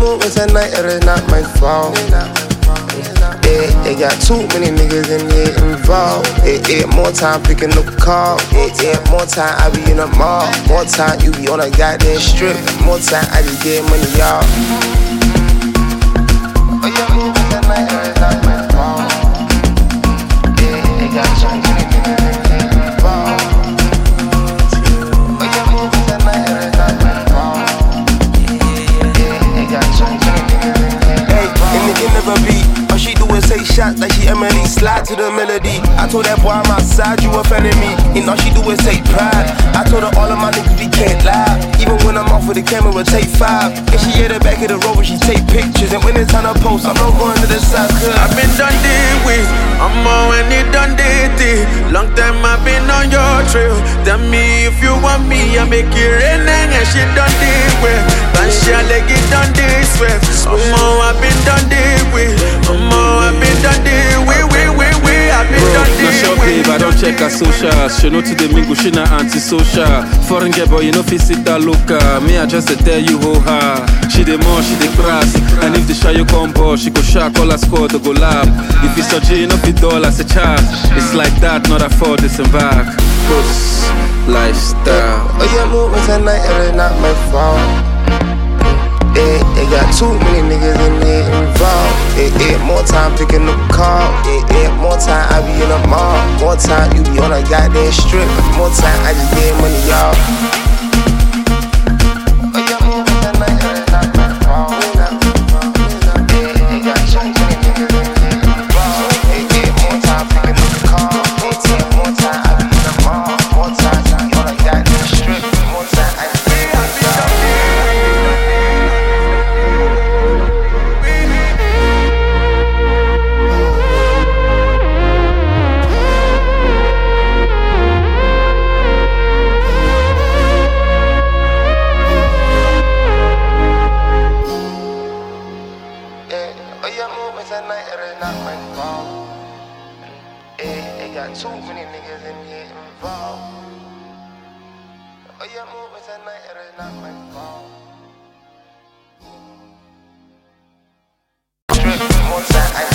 movements at night, it is not my fault. They got too many niggas in here involved. More time picking up a call. More time I be in the mall. More time you be on a goddamn strip. More time I just get money, y'all. Oh, your movements at night, it is not my fault. They got too many niggas in here involved. Oh, your movements at night, it is not my fault. They got too many niggas in here involved. Hey, in the end of a beat. She do is take shots like she Emily, slide to the melody. I told that boy I'm outside, you offended me. And all she do is take pride. I told her all of my niggas we can't lie. Even when I'm off with the camera, take 5. And she at the back of the road when she take pictures. And when it's time to post, I'm not going to the side. I've been done deal with, I'm more when it done dated. Long time I've been on your trail. Tell me if you want me, I make it rain and she done deal with. But she like it done this way. I'm more I've been done deal with. I've been done deal with, I've been done deal with. Not sure babe, I don't check her socials. She know to the mingle, she not anti-social. Foreign girl boy, you know fi sit that local. Me I just tell you ho ha. She the more, she the crass. And if the shy you come board, she go shark all her squad to go lab. If it's a G, you know fi dollars a charge. It's like that, not afford disembark. Cause lifestyle. Oh, your movements at night, it is not my fault. They got too many niggas in here involved. More time picking up a call. More time I be in the mall. More time you be on a goddamn strip. More time I just get money, y'all. Oh, your movements at night, it is not my fault. They got too many niggas in here involved. More time picking up a call. More time I be in the mall. More time you be on a goddamn strip. More time I just get money, y'all. They got too many niggas in here involved. Oh, your movements at night, it is not my fault. More time I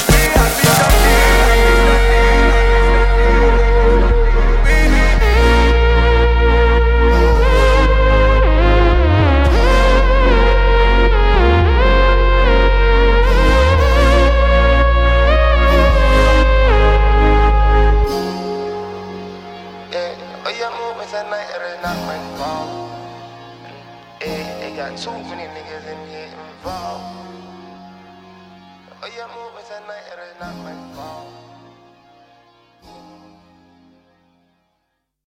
got too many niggas in here involved. Oh, your movements at night, it is not my fault.